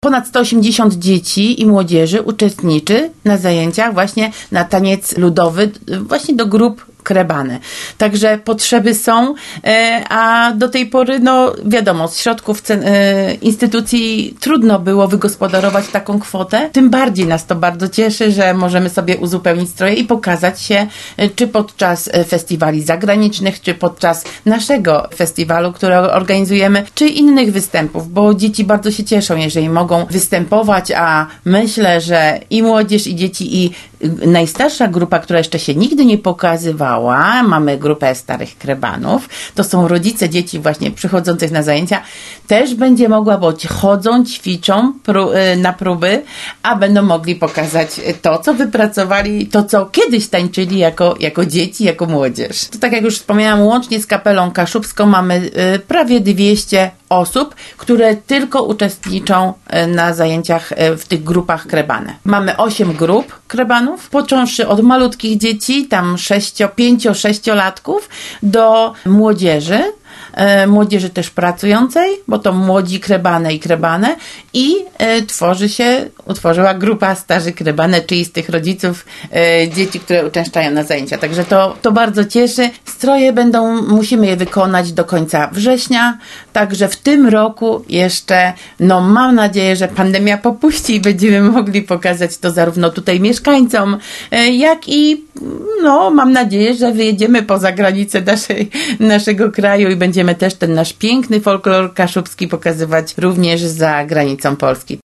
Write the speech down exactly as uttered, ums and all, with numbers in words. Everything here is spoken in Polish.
ponad sto osiemdziesiąt dzieci i młodzieży uczestniczy na zajęciach właśnie na taniec ludowy, właśnie do grup krebane. Także potrzeby są, a do tej pory, no wiadomo, z środków cen, instytucji trudno było wygospodarować taką kwotę. Tym bardziej nas to bardzo cieszy, że możemy sobie uzupełnić stroje i pokazać się, czy podczas festiwali zagranicznych, czy podczas naszego festiwalu, który organizujemy, czy innych występów, bo dzieci bardzo się cieszą, jeżeli mogą występować, a myślę, że i młodzież, i dzieci, i najstarsza grupa, która jeszcze się nigdy nie pokazywała, mamy grupę starych krebanów, to są rodzice dzieci właśnie przychodzących na zajęcia, też będzie mogła, bo chodzą, ćwiczą pró- na próby, a będą mogli pokazać to, co wypracowali, to, co kiedyś tańczyli jako, jako dzieci, jako młodzież. To tak jak już wspomniałam, łącznie z Kapelą Kaszubską mamy prawie dwieście osób, które tylko uczestniczą na zajęciach w tych grupach krebane. Mamy osiem grup krebanów, począwszy od malutkich dzieci, tam sześcio, pięcio, sześciolatków, do młodzieży, e, młodzieży też pracującej, bo to młodzi krebane i krebane, i e, tworzy się, utworzyła grupa starzy krebane, czyli z tych rodziców e, dzieci, które uczęszczają na zajęcia. Także to, to bardzo cieszy. Stroje będą, musimy je wykonać do końca września, także w tym roku jeszcze, no mam nadzieję, że pandemia popuści i będziemy mogli pokazać to zarówno tutaj mieszkańcom, e, jak i, no mam nadzieję, że wyjedziemy poza granice naszej, naszego kraju i będziemy też ten nasz piękny folklor kaszubski pokazywać również za granicą Polski.